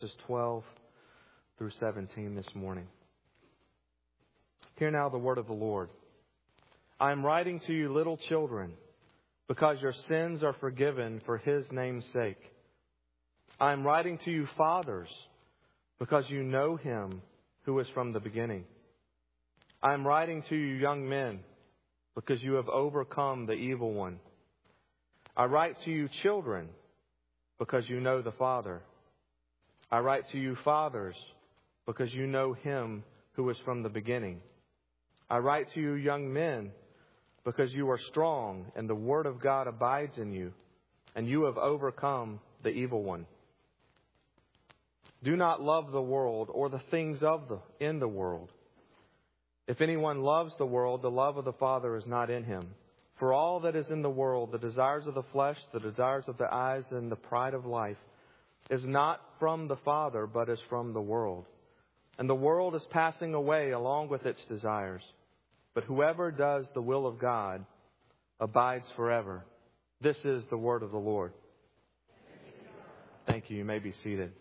verses 12 through 17 this morning. Hear now the word of the Lord. I am writing to you, little children, because your sins are forgiven for His name's sake. I am writing to you, fathers, because you know Him who is from the beginning. I am writing to you, young men, because you have overcome the evil one. I write to you, children, because you know the Father. I write to you, fathers, because you know Him who is from the beginning. I write to you, young men, because you are strong, and the word of God abides in you, and you have overcome the evil one. Do not love the world or the things in the world. If anyone loves the world, the love of the Father is not in him. For all that is in the world, the desires of the flesh, the desires of the eyes, and the pride of life, is not from the Father, but is from the world. And the world is passing away along with its desires. But whoever does the will of God abides forever. This is the word of the Lord. Thank you. You may be seated.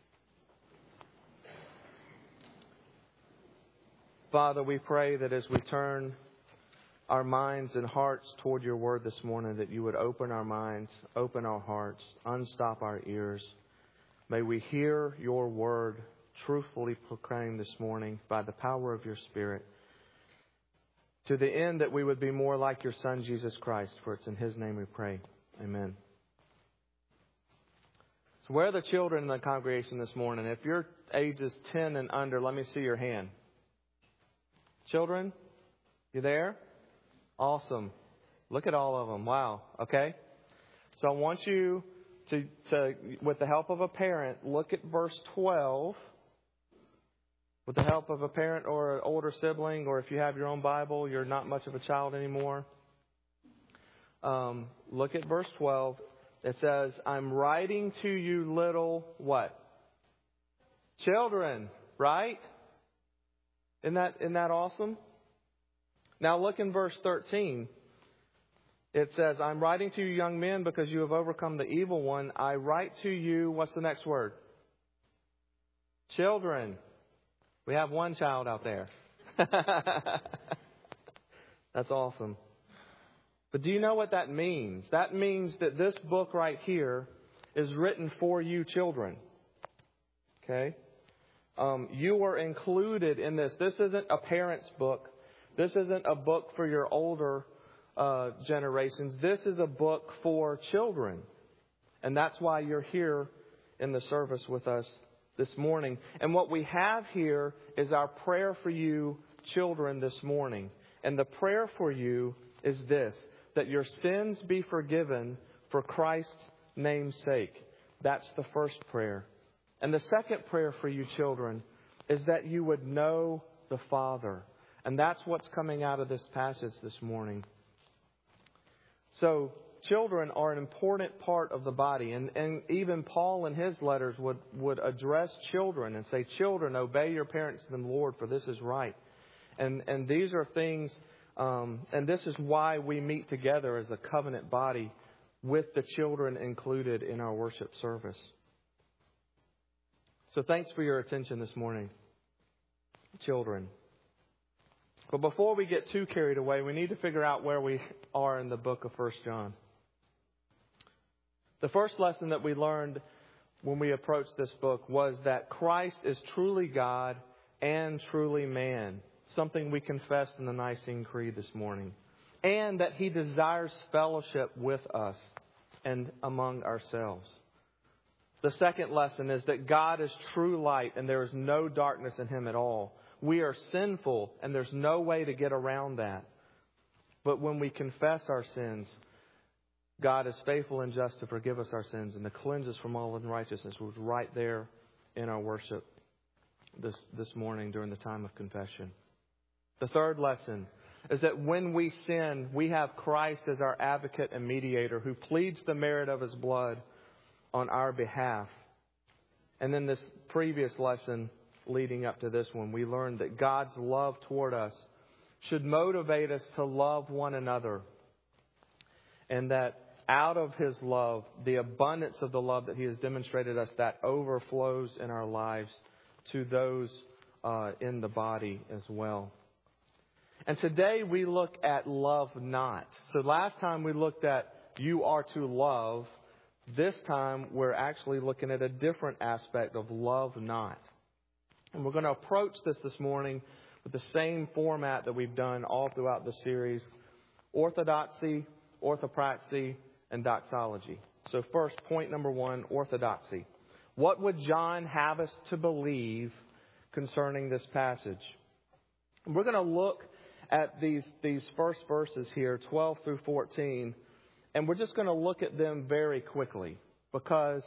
Father, we pray that as we turn our minds and hearts toward your word this morning, that you would open our minds, open our hearts, unstop our ears. May we hear your word truthfully proclaimed this morning by the power of your Spirit, to the end that we would be more like your Son, Jesus Christ. For it's in His name we pray. Amen. So where are the children in the congregation this morning? If you're ages 10 and under, let me see your hand. Children, you there? Awesome. Look at all of them. Wow. Okay. So I want you to, with the help of a parent, look at verse 12. With the help of a parent or an older sibling, or if you have your own Bible, you're not much of a child anymore. Look at verse 12. It says, I'm writing to you, little what? Children, right? Isn't that awesome? Now look in verse 13. It says, I'm writing to you, young men, because you have overcome the evil one. I write to you, what's the next word? Children. We have one child out there. That's awesome. But do you know what that means? That means that this book right here is written for you children. Okay? You are included in this. This isn't a parent's book. This isn't a book for your older generations. This is a book for children. And that's why you're here in the service with us this morning. And what we have here is our prayer for you children this morning. And the prayer for you is this, that your sins be forgiven for Christ's name's sake. That's the first prayer. And the second prayer for you children is that you would know the Father. And that's what's coming out of this passage this morning. So, children are an important part of the body. And even Paul in his letters would address children and say, children, obey your parents in the Lord, for this is right. And these are things, and this is why we meet together as a covenant body with the children included in our worship service. So thanks for your attention this morning, children. But before we get too carried away, we need to figure out where we are in the book of 1 John. The first lesson that we learned when we approached this book was that Christ is truly God and truly man, something we confessed in the Nicene Creed this morning, and that He desires fellowship with us and among ourselves. The second lesson is that God is true light and there is no darkness in Him at all. We are sinful and there's no way to get around that. But when we confess our sins, God is faithful and just to forgive us our sins and to cleanse us from all unrighteousness. It was right there in our worship this morning during the time of confession. The third lesson is that when we sin, we have Christ as our advocate and mediator who pleads the merit of His blood on our behalf. And then this previous lesson leading up to this one, we learned that God's love toward us should motivate us to love one another. And that out of His love, the abundance of the love that He has demonstrated us, that overflows in our lives to those in the body as well. And today we look at love not. So last time we looked at you are to love. This time we're actually looking at a different aspect of love not. And we're going to approach this morning with the same format that we've done all throughout the series: orthodoxy, orthopraxy, and doxology. So first, point number 1, orthodoxy. What would John have us to believe concerning this passage? And we're going to look at these first verses here, 12 through 14, and we're just going to look at them very quickly because,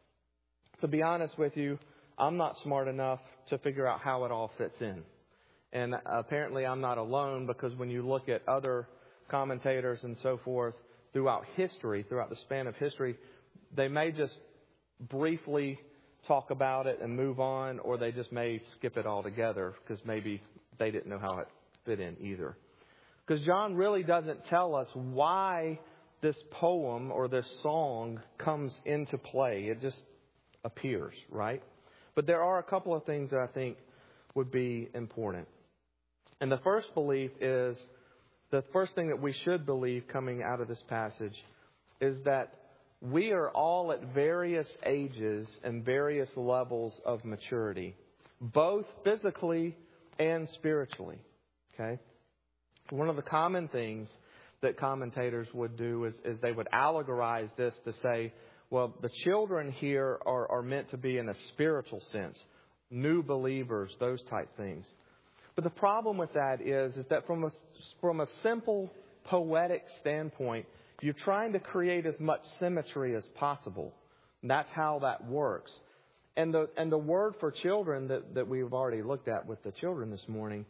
to be honest with you, I'm not smart enough to figure out how it all fits in. And apparently I'm not alone, because when you look at other commentators and so forth throughout history, throughout the span of history, they may just briefly talk about it and move on, or they just may skip it altogether because maybe they didn't know how it fit in either. Because John really doesn't tell us why this poem or this song comes into play. It just appears, right? But there are a couple of things that I think would be important. And the first belief is, the first thing that we should believe coming out of this passage is that we are all at various ages and various levels of maturity, both physically and spiritually. Okay? One of the common things that commentators would do is they would allegorize this to say, well, the children here are meant to be in a spiritual sense, new believers, those type things. But the problem with that is that from a simple poetic standpoint, you're trying to create as much symmetry as possible. And that's how that works. And the word for children that we've already looked at with the children this morning,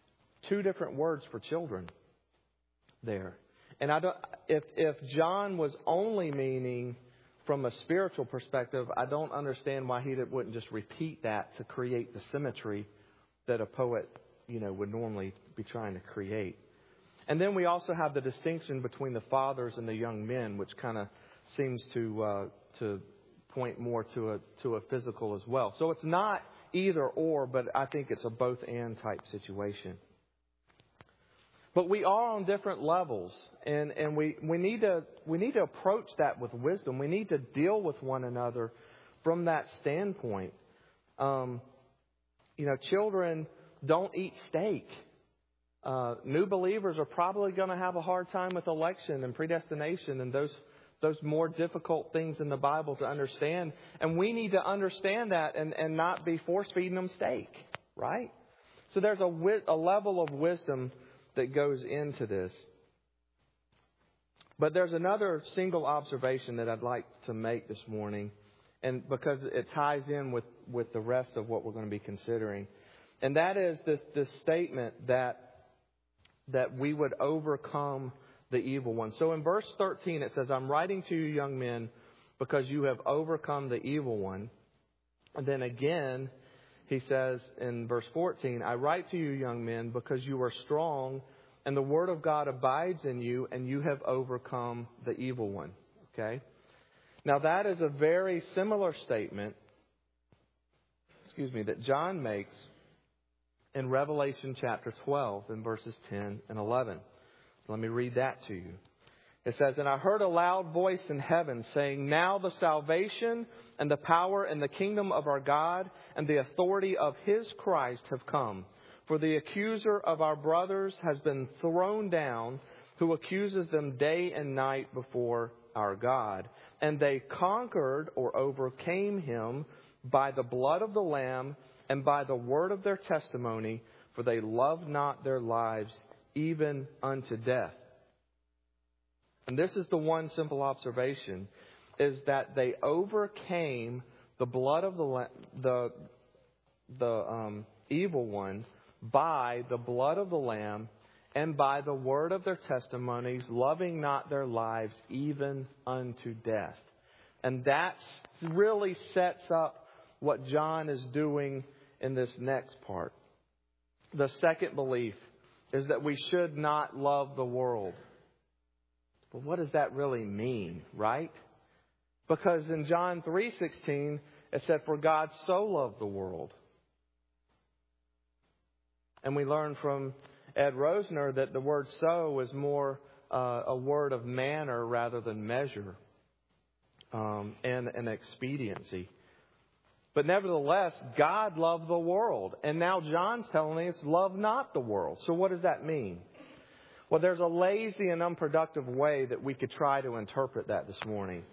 2 different words for children there. And if John was only meaning from a spiritual perspective, I don't understand why he wouldn't just repeat that to create the symmetry that a poet, would normally be trying to create. And then we also have the distinction between the fathers and the young men, which kind of seems to point more to a physical as well. So it's not either or, but I think it's a both and type situation. But we are on different levels, and we need to approach that with wisdom. We need to deal with one another from that standpoint. Children don't eat steak. New believers are probably going to have a hard time with election and predestination and those more difficult things in the Bible to understand. And we need to understand that and not be force-feeding them steak, right? So there's a level of wisdom that goes into this. But there's another single observation that I'd like to make this morning, and because it ties in with the rest of what we're going to be considering. And that is this statement that we would overcome the evil one. So in verse 13 it says, I'm writing to you, young men, because you have overcome the evil one. And then again, he says in verse 14, I write to you, young men, because you are strong and the word of God abides in you and you have overcome the evil one. Okay? Now that is a very similar statement, that John makes in Revelation chapter 12 in verses 10 and 11. So let me read that to you. It says, and I heard a loud voice in heaven saying, now the salvation and the power and the kingdom of our God and the authority of His Christ have come. For the accuser of our brothers has been thrown down, who accuses them day and night before our God. And they conquered or overcame him by the blood of the Lamb and by the word of their testimony, for they loved not their lives even unto death. And this is the one simple observation, is that they overcame the blood of the evil one by the blood of the Lamb and by the word of their testimonies, loving not their lives even unto death. And that really sets up what John is doing in this next part. The second belief is that we should not love the world. But what does that really mean, right? Because in John 3:16, it said, "For God so loved the world." And we learned from Ed Rosner that the word "so" is more a word of manner rather than measure, and an expediency. But nevertheless, God loved the world. And now John's telling us, love not the world. So what does that mean? Well, there's a lazy and unproductive way that we could try to interpret that this morning.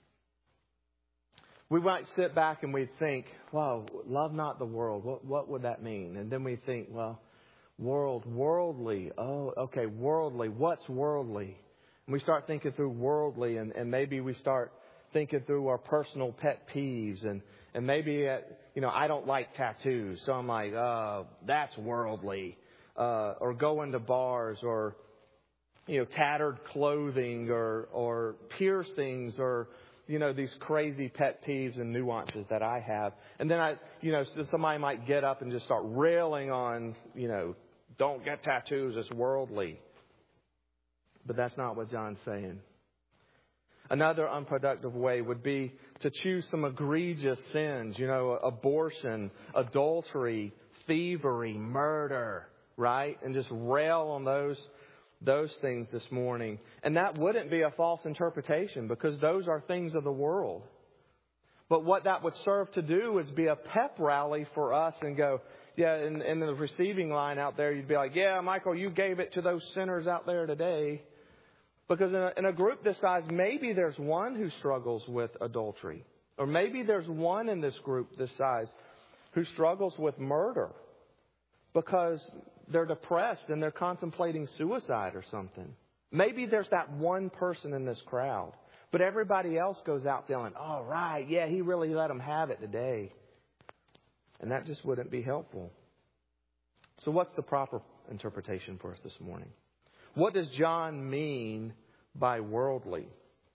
We might sit back and we'd think, wow, love not the world. What would that mean? And then we think, well, worldly. Oh, okay, worldly. What's worldly? And we start thinking through worldly, and maybe we start thinking through our personal pet peeves, and maybe I don't like tattoos, so I'm like, that's worldly, or going to bars, or tattered clothing, or piercings, or these crazy pet peeves and nuances that I have. And then somebody might get up and just start railing on, don't get tattoos, it's worldly. But that's not what John's saying. Another unproductive way would be to choose some egregious sins, abortion, adultery, thievery, murder, right? And just rail on those things this morning. And that wouldn't be a false interpretation, because those are things of the world. But what that would serve to do is be a pep rally for us and go, yeah, in the receiving line out there, you'd be like, yeah, Michael, you gave it to those sinners out there today. Because in a group this size, maybe there's one who struggles with adultery. Or maybe there's one in this group this size who struggles with murder because they're depressed and they're contemplating suicide or something. Maybe there's that one person in this crowd. But everybody else goes out feeling, all right, yeah, he really let them have it today. And that just wouldn't be helpful. So what's the proper interpretation for us this morning? What does John mean by worldly?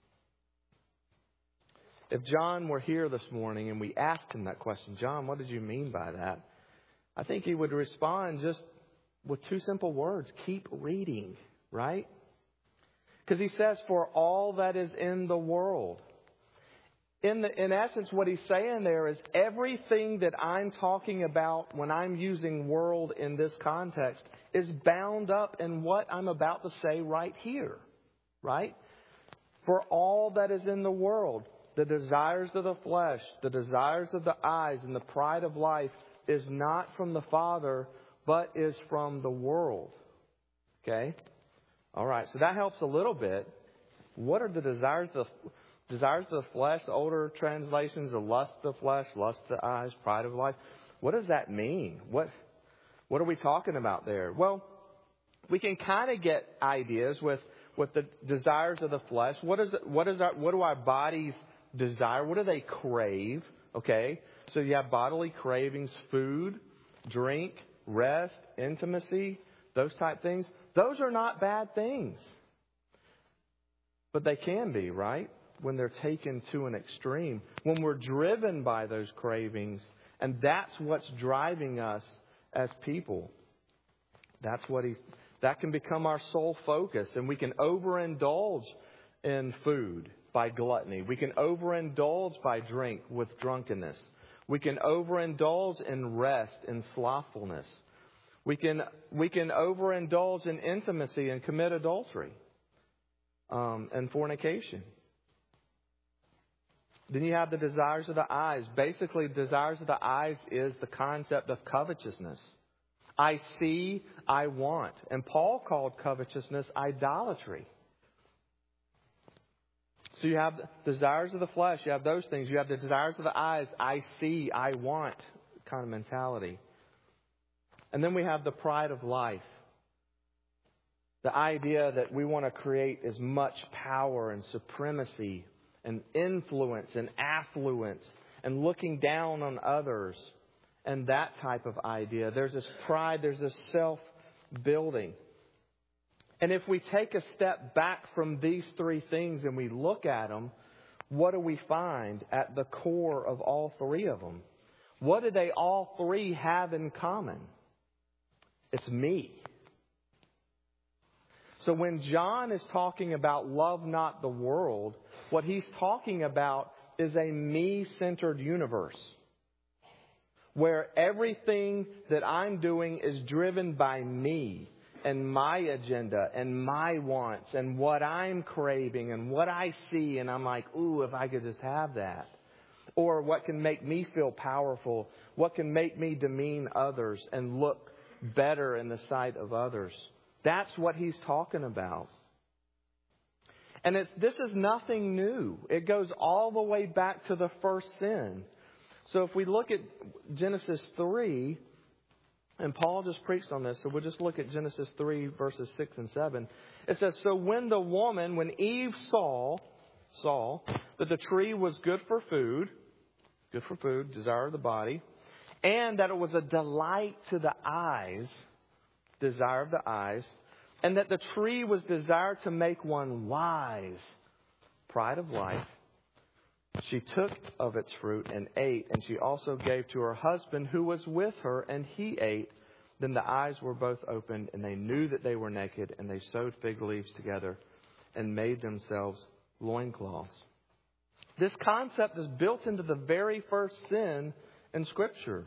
If John were here this morning and we asked him that question, John, what did you mean by that? I think he would respond just with two simple words: keep reading, right? Because he says, for all that is in the world. In essence, what he's saying there is everything that I'm talking about when I'm using world in this context is bound up in what I'm about to say right here, right? For all that is in the world, the desires of the flesh, the desires of the eyes, and the pride of life is not from the Father, but is from the world. Okay? All right, so that helps a little bit. What are the desires of the flesh? The older translations, the lust of the flesh, lust of the eyes, pride of life. What does that mean? What are we talking about there? Well, we can kind of get ideas with the desires of the flesh. What do our bodies desire? What do they crave? Okay, so you have bodily cravings: food, drink, rest, intimacy, those type things. Those are not bad things, but they can be, right? When they're taken to an extreme, when we're driven by those cravings, and that's what's driving us as people. That can become our sole focus, and we can overindulge in food by gluttony. We can overindulge by drink with drunkenness. We can overindulge in rest in slothfulness. We can overindulge in intimacy and commit adultery and fornication. Then you have the desires of the eyes. Basically, desires of the eyes is the concept of covetousness. I see, I want. And Paul called covetousness idolatry. So you have the desires of the flesh. You have those things. You have the desires of the eyes. I see, I want kind of mentality. And then we have the pride of life. The idea that we want to create as much power and supremacy and influence and affluence and looking down on others and that type of idea. There's this pride, there's this self-building. And if we take a step back from these three things and we look at them, what do we find at the core of all three of them? What do they all three have in common? It's me. So when John is talking about love not the world, what he's talking about is a me-centered universe where everything that I'm doing is driven by me and my agenda and my wants and what I'm craving and what I see. And I'm like, ooh, if I could just have that. Or what can make me feel powerful, what can make me demean others and look better in the sight of others. That's what he's talking about. And this is nothing new. It goes all the way back to the first sin. So if we look at Genesis 3, and Paul just preached on this, so we'll just look at Genesis 3, verses 6 and 7. It says, so when Eve saw that the tree was good for food, desire of the body, and that it was a delight to the eyes, desire of the eyes, and that the tree was desired to make one wise, pride of life, she took of its fruit and ate, and she also gave to her husband who was with her, and he ate. Then the eyes were both opened, and they knew that they were naked, and they sewed fig leaves together and made themselves loincloths. This concept is built into the very first sin in Scripture.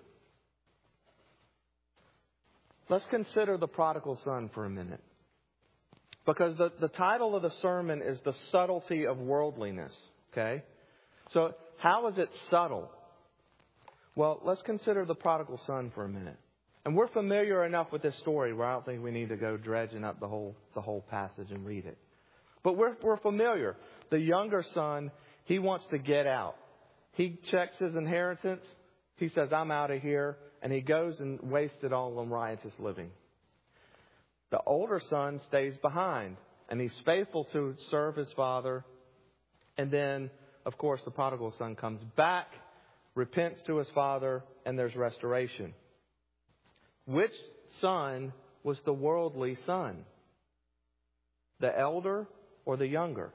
Let's consider the prodigal son for a minute. Because the title of the sermon is The Subtlety of Worldliness. Okay? So how is it subtle? Well, let's consider the prodigal son for a minute. And we're familiar enough with this story where I don't think we need to go dredging up the whole passage and read it. But we're familiar. The younger son, he wants to get out. He checks his inheritance. He says, I'm out of here. And he goes and wastes it all on riotous living. The older son stays behind. And he's faithful to serve his father. And then, of course, the prodigal son comes back, repents to his father, and there's restoration. Which son was the worldly son? The elder or the younger?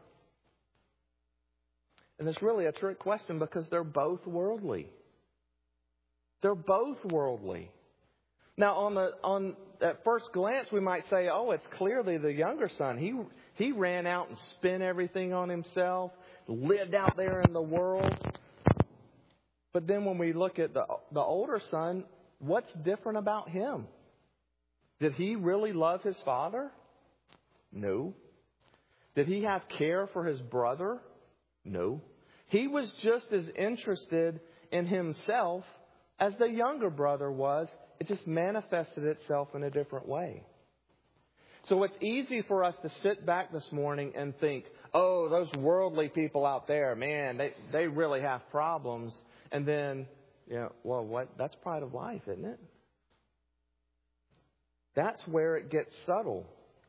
And it's really a trick question because they're both worldly. They're both worldly. Now, at first glance, we might say, oh, it's clearly the younger son. He ran out and spent everything on himself, lived out there in the world. But then when we look at the older son, what's different about him? Did he really love his father? No. Did he have care for his brother? No. He was just as interested in himself as the younger brother was. It just manifested itself in a different way. So it's easy for us to sit back this morning and think, oh, those worldly people out there, man, they really have problems. And then, that's pride of life, isn't it? That's where it gets subtle.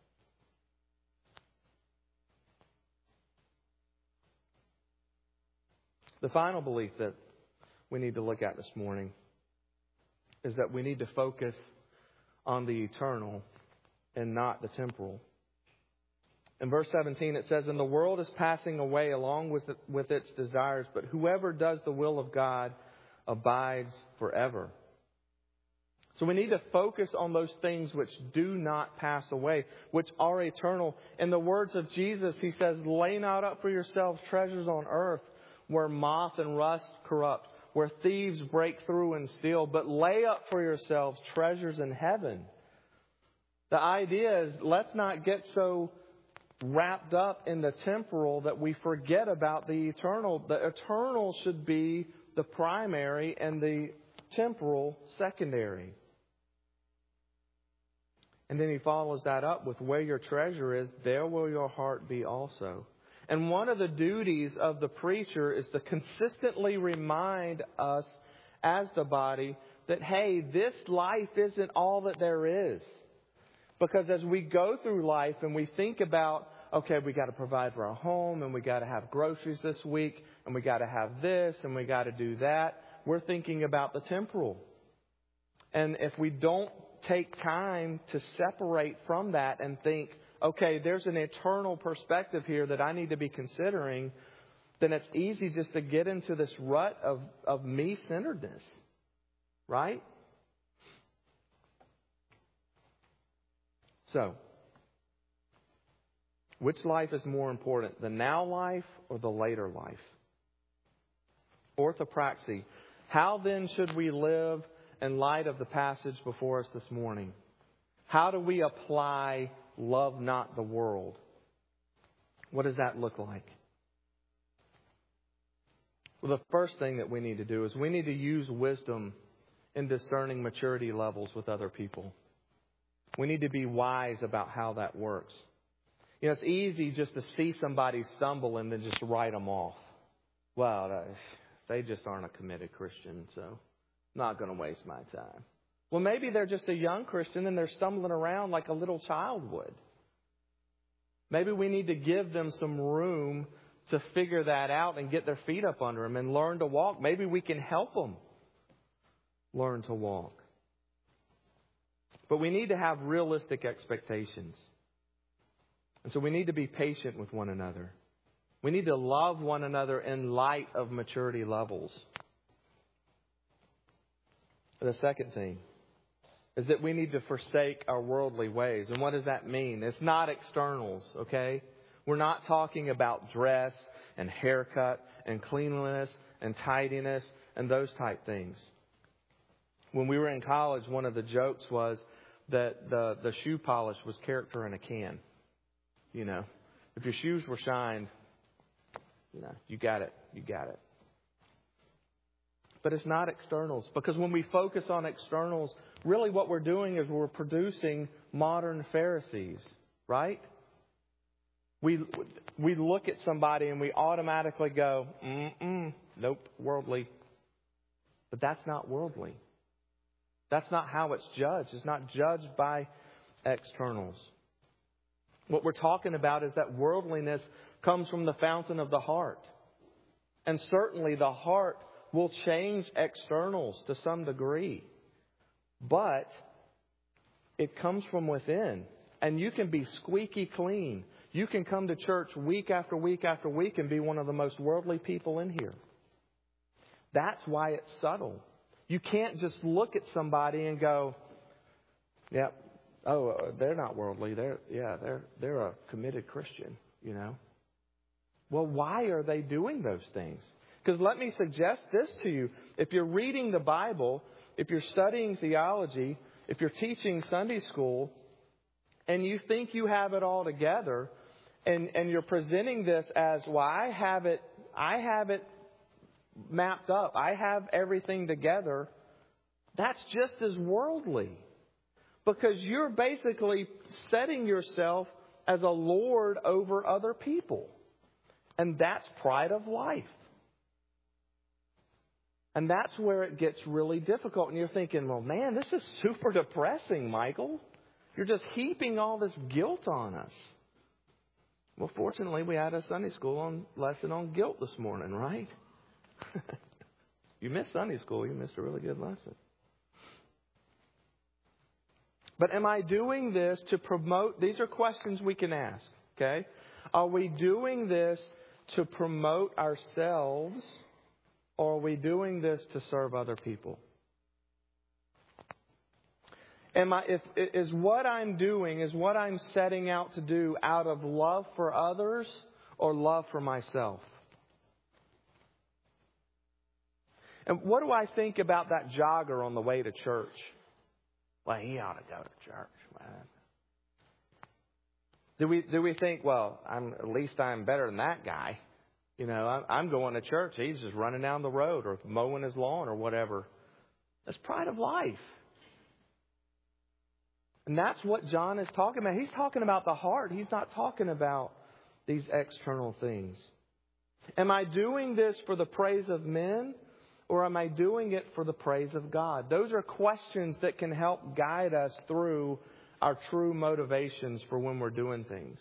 The final belief that we need to look at this morning is that we need to focus on the eternal and not the temporal. In verse 17 it says, and the world is passing away along with its desires, but whoever does the will of God abides forever. So we need to focus on those things which do not pass away, which are eternal. In the words of Jesus, he says, lay not up for yourselves treasures on earth where moth and rust corrupt, where thieves break through and steal, but lay up for yourselves treasures in heaven. The idea is let's not get so wrapped up in the temporal that we forget about the eternal. The eternal should be the primary and the temporal secondary. And then he follows that up with where your treasure is, there will your heart be also. And one of the duties of the preacher is to consistently remind us as the body that, hey, this life isn't all that there is. Because as we go through life and we think about, okay, we got to provide for our home and we got to have groceries this week and we got to have this and we got to do that, we're thinking about the temporal. And if we don't take time to separate from that and think, okay, there's an eternal perspective here that I need to be considering, then it's easy just to get into this rut of me-centeredness. Right? So, Which life is more important, the now life or the later life? Orthopraxy. How then should we live in light of the passage before us this morning? How do we apply love not the world? What does that look like? Well, the first thing that we need to do is we need to use wisdom in discerning maturity levels with other people. We need to be wise about how that works. You know, it's easy just to see somebody stumble and then just write them off. Well, they just aren't a committed Christian, so I'm not going to waste my time. Well, maybe they're just a young Christian and they're stumbling around like a little child would. Maybe we need to give them some room to figure that out and get their feet up under them and learn to walk. Maybe we can help them learn to walk. But we need to have realistic expectations. And so we need to be patient with one another. We need to love one another in light of maturity levels. The second thing is that we need to forsake our worldly ways. And what does that mean? It's not externals, okay? We're not talking about dress and haircut and cleanliness and tidiness and those type things. When we were in college, one of the jokes was that the shoe polish was character in a can. You know, if your shoes were shined, you know, you got it. You got it. But it's not externals. Because when we focus on externals, really what we're doing is we're producing modern Pharisees, right? We look at somebody and we automatically go, nope, worldly. But that's not worldly. That's not how it's judged. It's not judged by externals. What we're talking about is that worldliness comes from the fountain of the heart. And certainly the heart will change externals to some degree. But it comes from within. And you can be squeaky clean. You can come to church week after week after week and be one of the most worldly people in here. That's why it's subtle. You can't just look at somebody and go, yeah, they're not worldly. They're a committed Christian, you know. Well, why are they doing those things? Because let me suggest this to you. If you're reading the Bible, if you're studying theology, if you're teaching Sunday school, and you think you have it all together, and you're presenting this as, well, I have it mapped up, I have everything together, that's just as worldly. Because you're basically setting yourself as a lord over other people. And that's pride of life. And that's where it gets really difficult. And you're thinking, well, man, this is super depressing, Michael. You're just heaping all this guilt on us. Well, fortunately, we had a Sunday school lesson on guilt this morning, right? You missed Sunday school, you missed a really good lesson. But am I doing this to promote? These are questions we can ask, okay? Are we doing this to promote ourselves, or are we doing this to serve other people? Is what I'm doing, is what I'm setting out to do out of love for others or love for myself? And what do I think about that jogger on the way to church? Well, he ought to go to church, man. Do we think, well, at least I'm better than that guy? You know, I'm going to church. He's just running down the road or mowing his lawn or whatever. That's pride of life. And that's what John is talking about. He's talking about the heart. He's not talking about these external things. Am I doing this for the praise of men, or am I doing it for the praise of God? Those are questions that can help guide us through our true motivations for when we're doing things.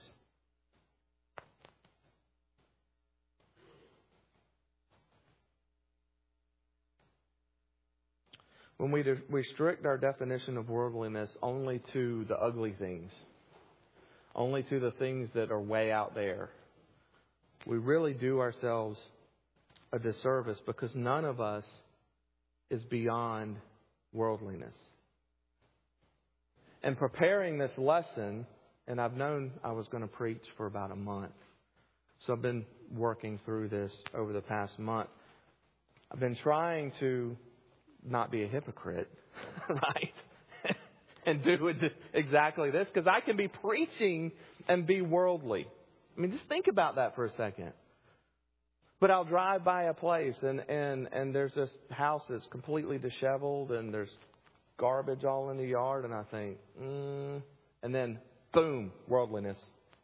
When we restrict our definition of worldliness only to the ugly things, only to the things that are way out there, we really do ourselves a disservice, because none of us is beyond worldliness. And preparing this lesson, And I've known I was going to preach for about a month. So I've been working through this over the past month. I've been trying to not be a hypocrite, right? And do exactly this, because I can be preaching and be worldly. I mean, just think about that for a second. But I'll drive by a place and there's this house that's completely disheveled and there's garbage all in the yard, and I think, and then boom, worldliness.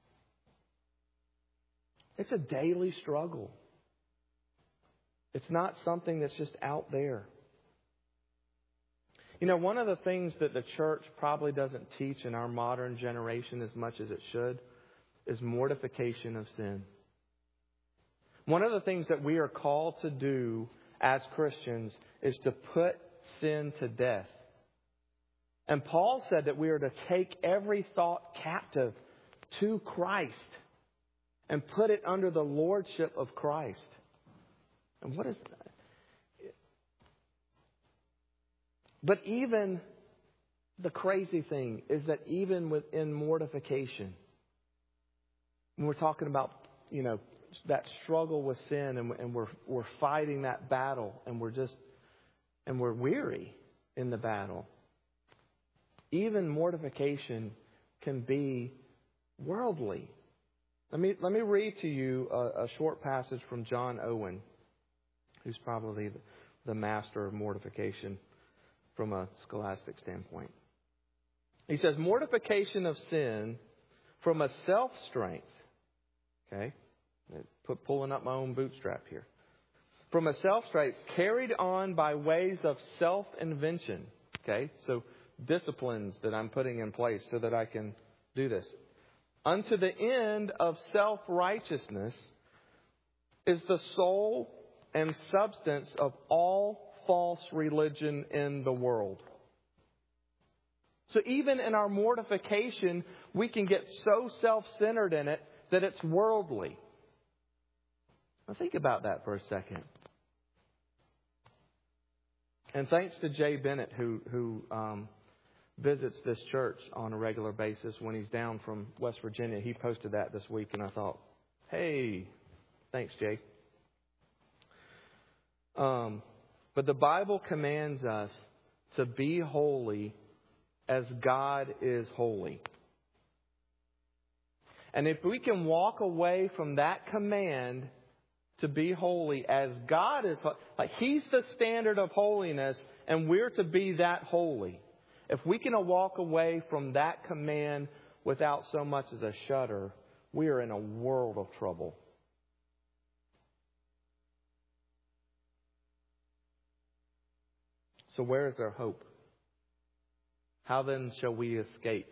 It's a daily struggle. It's not something that's just out there. You know, one of the things that the church probably doesn't teach in our modern generation as much as it should is mortification of sin. One of the things that we are called to do as Christians is to put sin to death. And Paul said that we are to take every thought captive to Christ and put it under the lordship of Christ. And what is that? But even the crazy thing is that even within mortification, when we're talking about, you know, that struggle with sin and we're fighting that battle and we're weary in the battle, even mortification can be worldly. Let me read to you a short passage from John Owen, who's probably the master of mortification from a scholastic standpoint. He says, mortification of sin from a self-strength. Okay? Pulling up my own bootstrap here. From a self-strength carried on by ways of self-invention. Okay? So disciplines that I'm putting in place so that I can do this. Unto the end of self-righteousness is the soul and substance of all false religion in the world. So even in our mortification, we can get so self-centered in it that it's worldly. Now think about that for a second. And thanks to Jay Bennett, who visits this church on a regular basis when he's down from West Virginia. He posted that this week, and I thought, hey, thanks, Jay. But the Bible commands us to be holy as God is holy. And if we can walk away from that command to be holy as God is, like He's the standard of holiness and we're to be that holy. If we can walk away from that command without so much as a shudder, we are in a world of trouble. So where is their hope? How then shall we escape?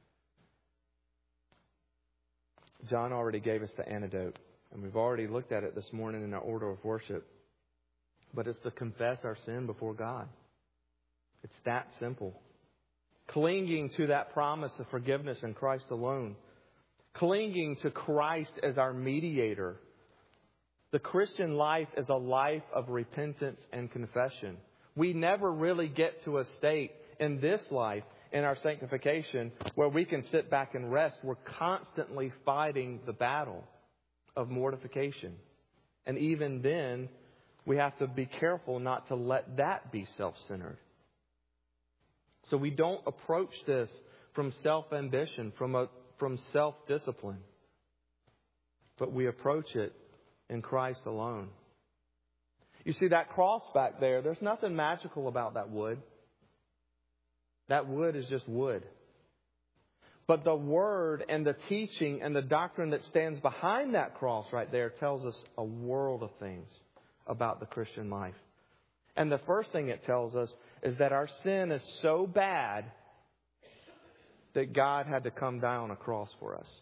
John already gave us the antidote, and we've already looked at it this morning in our order of worship. But it's to confess our sin before God. It's that simple. Clinging to that promise of forgiveness in Christ alone. Clinging to Christ as our mediator. The Christian life is a life of repentance and confession. We never really get to a state in this life, in our sanctification, where we can sit back and rest. We're constantly fighting the battle of mortification. And even then, we have to be careful not to let that be self-centered. So we don't approach this from self-ambition, from self-discipline. But we approach it in Christ alone. You see that cross back there, there's nothing magical about that wood. That wood is just wood. But the word and the teaching and the doctrine that stands behind that cross right there tells us a world of things about the Christian life. And the first thing it tells us is that our sin is so bad that God had to come down on a cross for us.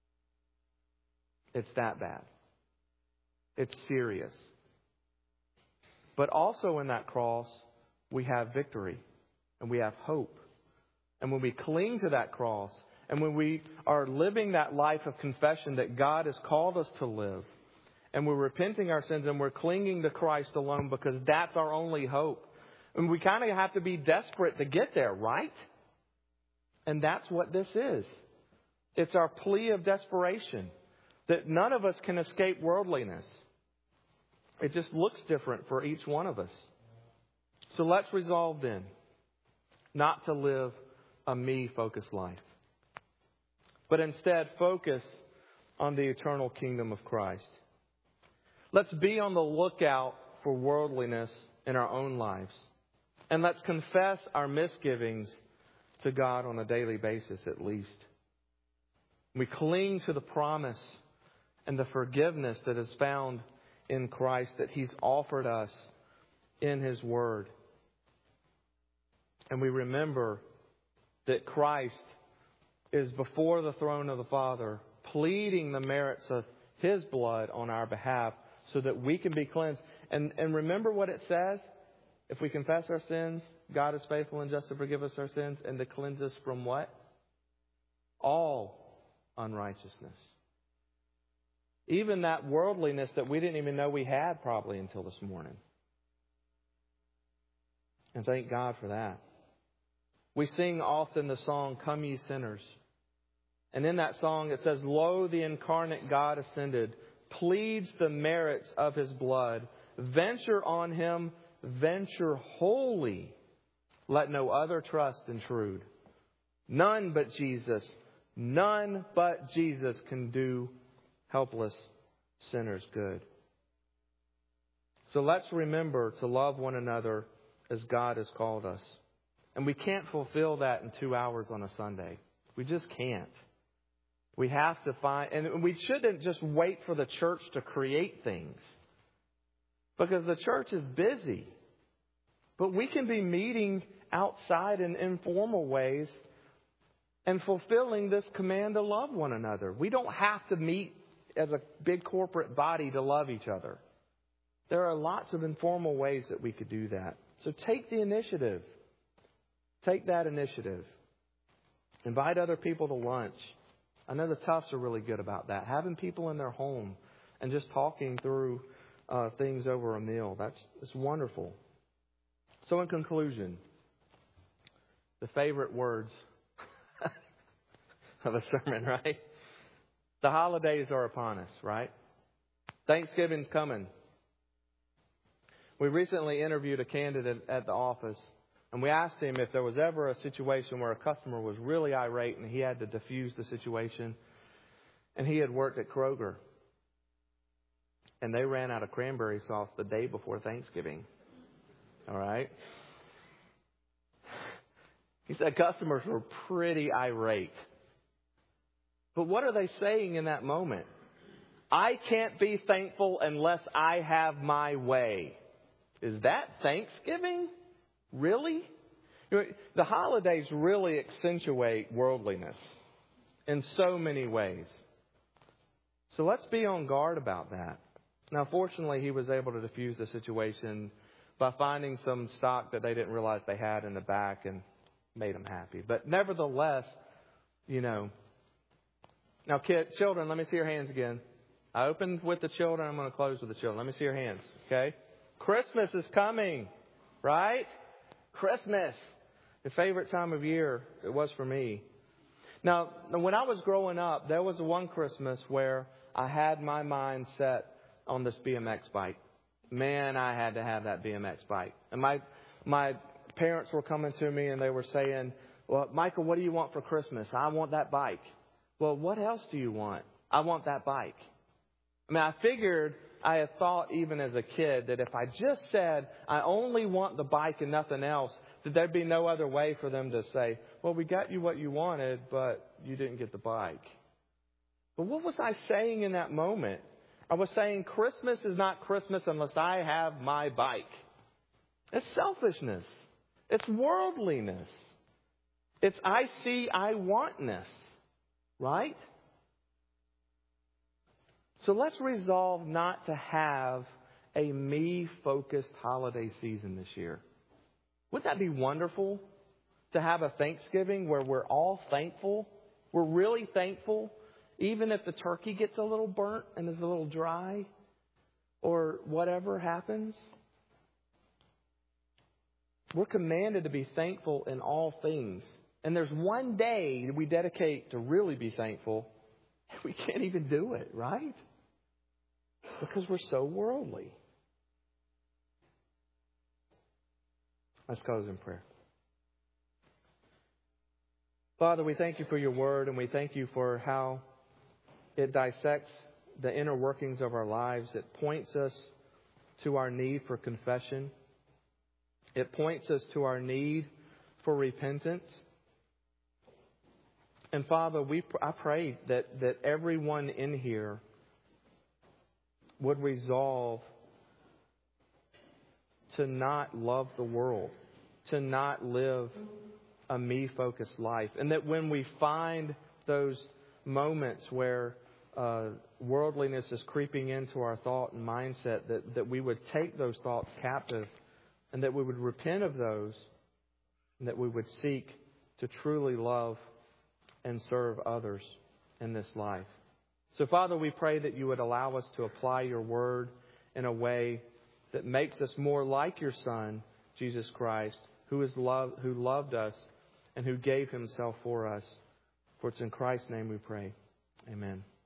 It's that bad. It's serious. But also in that cross, we have victory and we have hope. And when we cling to that cross and when we are living that life of confession that God has called us to live, and we're repenting our sins and we're clinging to Christ alone because that's our only hope. And we kind of have to be desperate to get there, right? And that's what this is. It's our plea of desperation that none of us can escape worldliness. It just looks different for each one of us. So let's resolve then not to live a me-focused life, but instead focus on the eternal kingdom of Christ. Let's be on the lookout for worldliness in our own lives. And let's confess our misgivings to God on a daily basis at least. We cling to the promise and the forgiveness that is found in Christ that He's offered us in His Word. And we remember that Christ is before the throne of the Father, pleading the merits of His blood on our behalf so that we can be cleansed. And remember what it says? If we confess our sins, God is faithful and just to forgive us our sins and to cleanse us from what? All unrighteousness. Even that worldliness that we didn't even know we had probably until this morning. And thank God for that. We sing often the song, Come Ye Sinners. And in that song it says, Lo, the incarnate God ascended, pleads the merits of His blood. Venture on Him, venture wholly. Let no other trust intrude. None but Jesus can do helpless sinners good. So let's remember to love one another as God has called us. And we can't fulfill that in 2 hours on a Sunday. We just can't. We have to find, and we shouldn't just wait for the church to create things, because the church is busy. But we can be meeting outside in informal ways and fulfilling this command to love one another. We don't have to meet as a big corporate body to love each other. There are lots of informal ways that we could do that. So take the initiative. Take that initiative. Invite other people to lunch. I know the Tufts are really good about that. Having people in their home and just talking through things over a meal. It's wonderful. So in conclusion, the favorite words of a sermon, right? The holidays are upon us, right? Thanksgiving's coming. We recently interviewed a candidate at the office, and we asked him if there was ever a situation where a customer was really irate and he had to diffuse the situation. And he had worked at Kroger, and they ran out of cranberry sauce the day before Thanksgiving. All right? He said customers were pretty irate. But what are they saying in that moment? I can't be thankful unless I have my way. Is that Thanksgiving? Really? The holidays really accentuate worldliness in so many ways. So let's be on guard about that. Now, fortunately, he was able to diffuse the situation by finding some stock that they didn't realize they had in the back and made them happy. But nevertheless, Now, children, let me see your hands again. I opened with the children. I'm going to close with the children. Let me see your hands, okay? Christmas is coming, right? Christmas. The favorite time of year it was for me. Now, when I was growing up, there was one Christmas where I had my mind set on this BMX bike. Man, I had to have that BMX bike. And my parents were coming to me and they were saying, well, Michael, what do you want for Christmas? I want that bike. Well, what else do you want? I want that bike. I mean, I figured, I had thought even as a kid that if I just said, I only want the bike and nothing else, that there'd be no other way for them to say, well, we got you what you wanted, but you didn't get the bike. But what was I saying in that moment? I was saying Christmas is not Christmas unless I have my bike. It's selfishness. It's worldliness. It's I see, I wantness. Right? So let's resolve not to have a me-focused holiday season this year. Wouldn't that be wonderful to have a Thanksgiving where we're all thankful? We're really thankful, even if the turkey gets a little burnt and is a little dry or whatever happens. We're commanded to be thankful in all things. And there's one day that we dedicate to really be thankful. We can't even do it, right? Because we're so worldly. Let's close in prayer. Father, we thank you for your word, and we thank you for how it dissects the inner workings of our lives. It points us to our need for confession. It points us to our need for repentance. And Father, I pray that everyone in here would resolve to not love the world, to not live a me-focused life. And that when we find those moments where worldliness is creeping into our thought and mindset, that we would take those thoughts captive and that we would repent of those and that we would seek to truly love and serve others in this life. So, Father, we pray that you would allow us to apply your word in a way that makes us more like your Son, Jesus Christ, who loved us and who gave himself for us. For it's in Christ's name we pray. Amen.